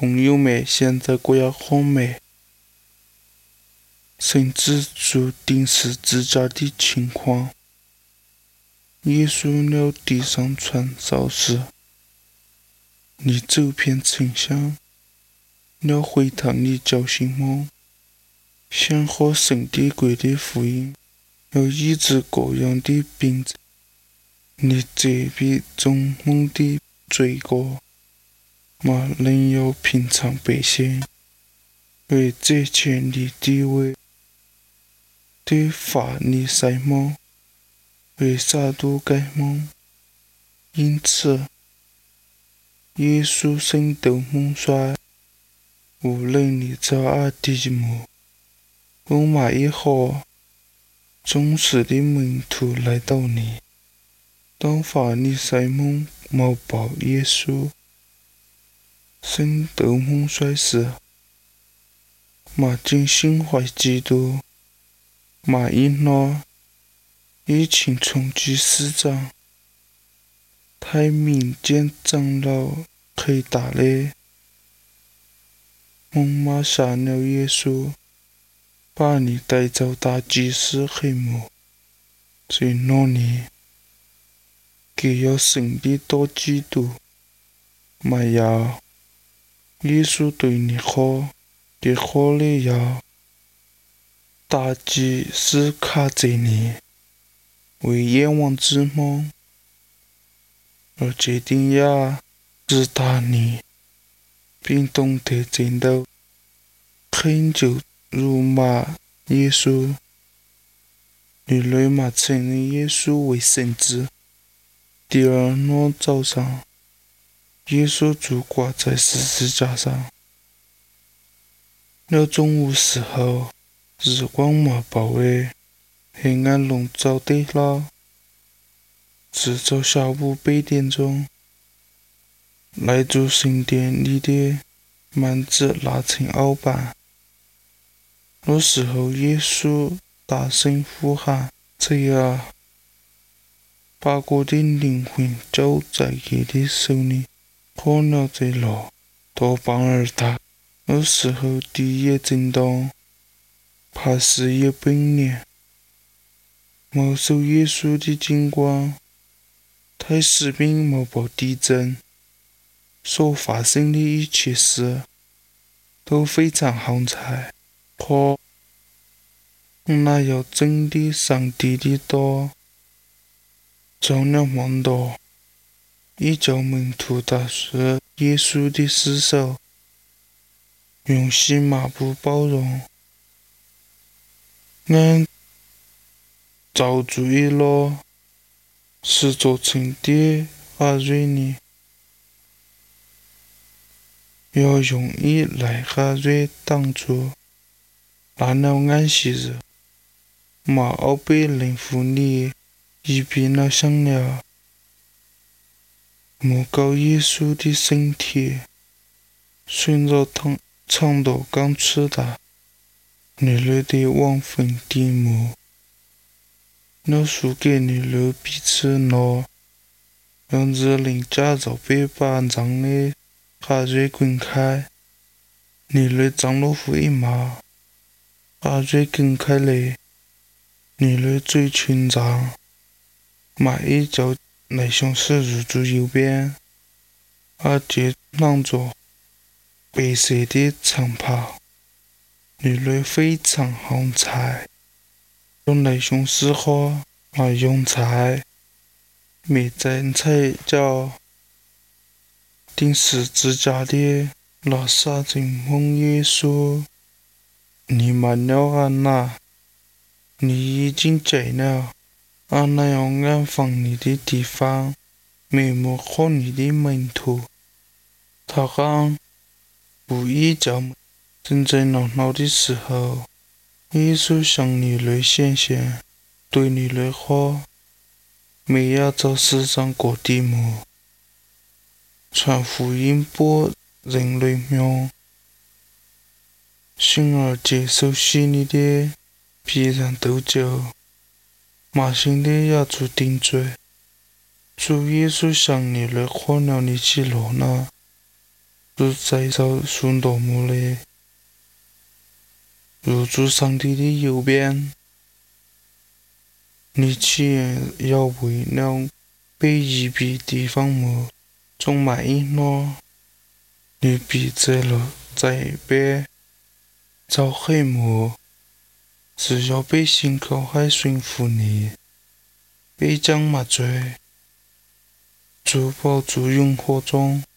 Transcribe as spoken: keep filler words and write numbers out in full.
朋友们现在过得好吗？神指出定时之家的情况。耶稣了地上传召时，你走遍城乡，了会堂里教训梦，想和神的国的福音，要医治各样的病症。你这笔中梦的罪过，嘛能有平常百姓为这权利地位对法利赛梦，为撒都该梦。因此，耶稣圣斗梦衰，无论你找阿弟母，我马以后，忠实的门徒来到你。当法利赛梦冒报耶稣圣斗梦衰时，马正心怀基督，马因诺也请从居师长，太民间长老可以打嘞。梦马杀了耶稣，把你带走大祭司黑幕，在那里，给要神的多基督，没有，耶稣对你好，也好了要，大祭司卡在你，为愿望之梦，而决定要直达你，并懂得战斗，恳求辱骂耶稣。你立马承认耶稣为神子。第二天早上，耶稣就挂在十字架上。了中午时候，日光嘛暴威，黑暗笼罩地牢。直到下午八点钟，来自神殿里的幔子拉成凹板。那时候，耶稣大声呼喊：“主啊！”把我的灵魂交在你的手里，可了这路，多帮儿他。那时候地也震动，怕是也崩裂。没受耶稣的警光，太士兵没报地震，所发生的一切事都非常好彩。可那要真的上帝的道。照了梦到，一叫门徒打碎耶稣的尸首，用细麻布包容，按照住一落，是做成的阿瑞尼，要用以来阿瑞挡住，那了安息日，马奥贝林夫尼。一边那想了，莫告耶稣的身体，顺着长长度刚吃的，女儿的王坟地墓，那输给女儿彼此闹，让日令驾照被班长的哈瑞滚开，女儿长了副一毛，哈瑞滚开嘞，女儿最群长。马一脚来向是入住右边，而且穿着白色的长袍，女人非常好彩，用来向是花而用彩，没在彩叫定时之家的拉萨人梦耶稣，你慢了安娜，你已经在了。按那样安放你的地方，没摸好你的门徒。他讲，不一叫正在闹闹的时候，耶稣向女儿显现，对女儿好，没要找世上各地母，传福音播人类命，信而接受洗礼的，必然得救。马上的也做定罪，主耶稣向你来可了你去罗呢， 就在到顺道木嘞，入住上帝的右边。你既然要为了被移避地方么，总买一诺，你必在了在边找黑么？只要被信靠还顺服你，被将麻醉，珠宝住用火中。